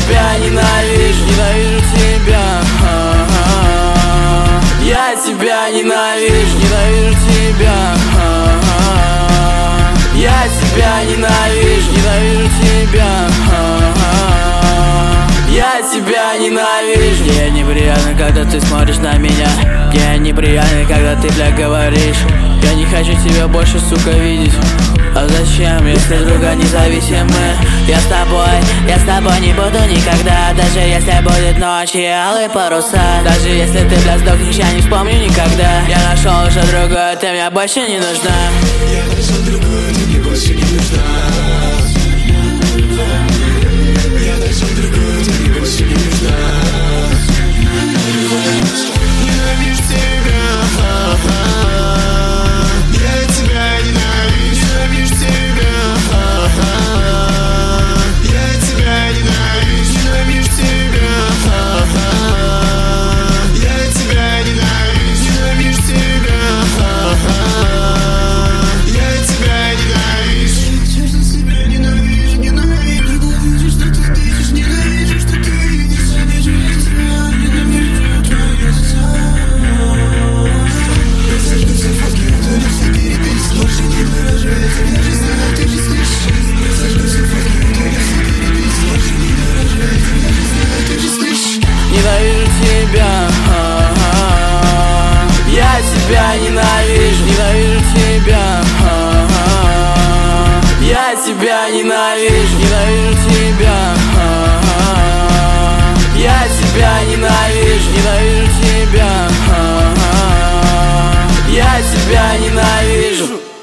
тебя ненавижу, ненавижу тебя. Я тебя ненавижу, ненавижу тебя. Я тебя ненавижу, ненавижу тебя. Я тебя ненавижу. Мне неприятно, когда ты смотришь на меня. Мне неприятно, когда ты, бля, говоришь: я не хочу тебя больше, сука, видеть. А зачем, если друга независимы? Я с тобой не буду никогда. Даже если будет ночь и алые паруса. Даже если ты, бля, сдохнешь, я не вспомню никогда. Я нашел уже другую, ты мне больше не нужна. Я нашел другую, ты мне больше не нужна. Я нашел другую, ты мне больше не нужна. Ненавижу тебя. Я тебя ненавижу, ненавижу тебя. Я тебя ненавижу, ненавижу тебя. Я тебя ненавижу, ненавижу тебя. Я тебя ненавижу. Честно себя ненавижу, ненавижу, что ты пишешь, ненавижу, что ты видишь, ненавижу тебя, ненавижу твои глаза. Я сожгу все фотки, которые все перепись, больше не выражается, даже знаю, ты же слышишь. Я сожгу все фотки, которые все перепись, больше не выражается, даже знаю, ты же слышишь. Ненавижу тебя. Я тебя ненавижу, ненавижу тебя. Я тебя ненавижу, ненавижу тебя. Я тебя ненавижу, ненавижу тебя. Я тебя ненавижу.